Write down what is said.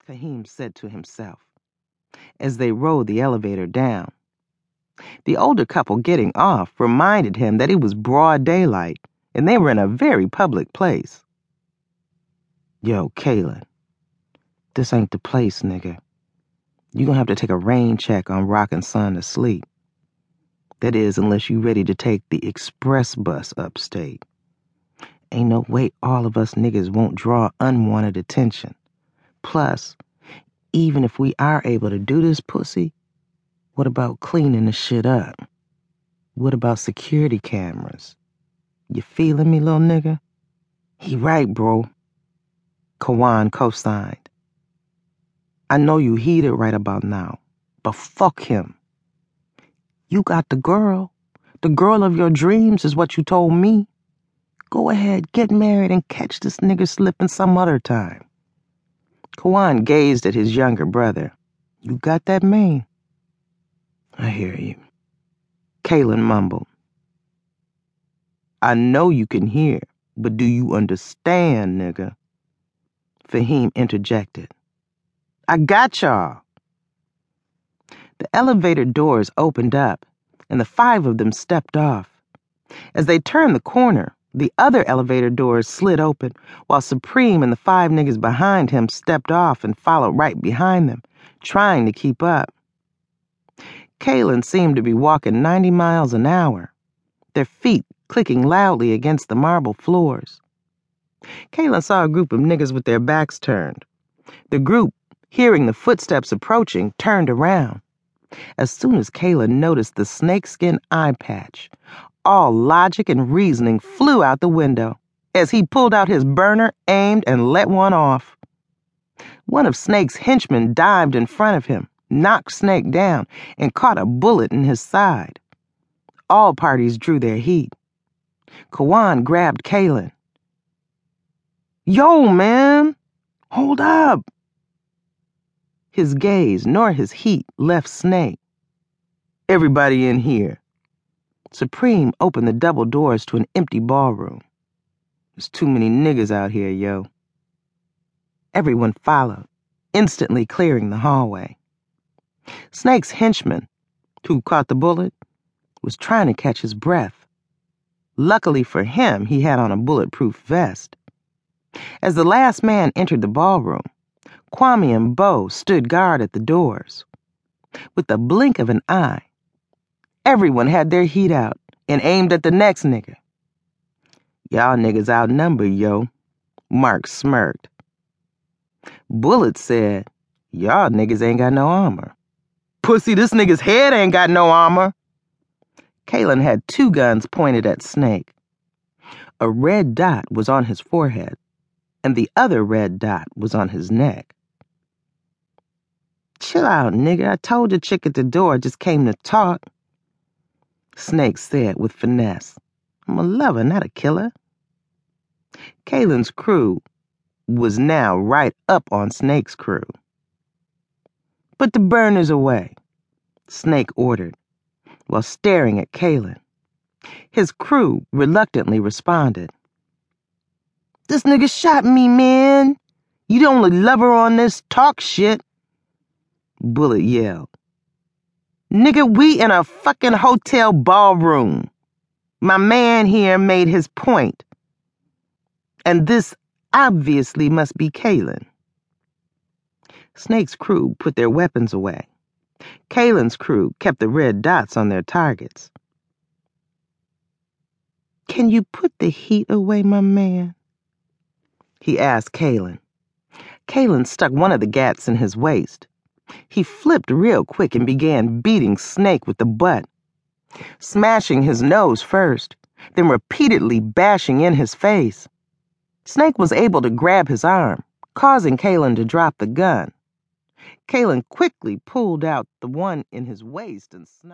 Fahim said to himself as they rode the elevator down. The older couple getting off reminded him that it was broad daylight and they were in a very public place. Yo, Kaylin, this ain't the place, nigga. You gonna have to take a rain check on Rockin' Son to sleep. That is, unless you ready to take the express bus upstate. Ain't no way all of us niggas won't draw unwanted attention. Plus, even if we are able to do this pussy, what about cleaning the shit up? What about security cameras? You feeling me, little nigga? He right, bro. Kawan co-signed. I know you heated right about now, but fuck him. You got the girl. The girl of your dreams is what you told me. Go ahead, get married and catch this nigga slipping some other time. Kawan gazed at his younger brother. You got that, man? I hear you. Kaylin mumbled. I know you can hear, but do you understand, nigga? Fahim interjected. I got y'all. The elevator doors opened up, and the five of them stepped off. As they turned the corner, the other elevator doors slid open, while Supreme and the five niggas behind him stepped off and followed right behind them, trying to keep up. Kaylin seemed to be walking 90 miles an hour, their feet clicking loudly against the marble floors. Kaylin saw a group of niggas with their backs turned. The group, hearing the footsteps approaching, turned around. As soon as Kaylin noticed the snakeskin eye patch, all logic and reasoning flew out the window as he pulled out his burner, aimed, and let one off. One of Snake's henchmen dived in front of him, knocked Snake down, and caught a bullet in his side. All parties drew their heat. Kawan grabbed Kaylin. Yo, man! Hold up! His gaze nor his heat left Snake. Everybody in here. Supreme opened the double doors to an empty ballroom. There's too many niggas out here, yo. Everyone followed, instantly clearing the hallway. Snake's henchman, who caught the bullet, was trying to catch his breath. Luckily for him, he had on a bulletproof vest. As the last man entered the ballroom, Kwame and Bo stood guard at the doors. With the blink of an eye, everyone had their heat out and aimed at the next nigga. Y'all niggas outnumbered, yo. Mark smirked. Bullet said, y'all niggas ain't got no armor. Pussy, this nigga's head ain't got no armor. Kaylin had two guns pointed at Snake. A red dot was on his forehead, and the other red dot was on his neck. Chill out, nigga. I told the chick at the door I just came to talk. Snake said with finesse. I'm a lover, not a killer. Kaylin's crew was now right up on Snake's crew. Put the burners away, Snake ordered, while staring at Kaylin. His crew reluctantly responded. This nigga shot me, man. You the only lover on this talk shit. Bullet yelled. Nigga, we in a fucking hotel ballroom. My man here made his point. And this obviously must be Kaylin. Snake's crew put their weapons away. Kaylin's crew kept the red dots on their targets. Can you put the heat away, my man? He asked Kaylin. Kaylin stuck one of the gats in his waist. He flipped real quick and began beating Snake with the butt, smashing his nose first, then repeatedly bashing in his face. Snake was able to grab his arm, causing Kaylin to drop the gun. Kaylin quickly pulled out the one in his waist and sniped.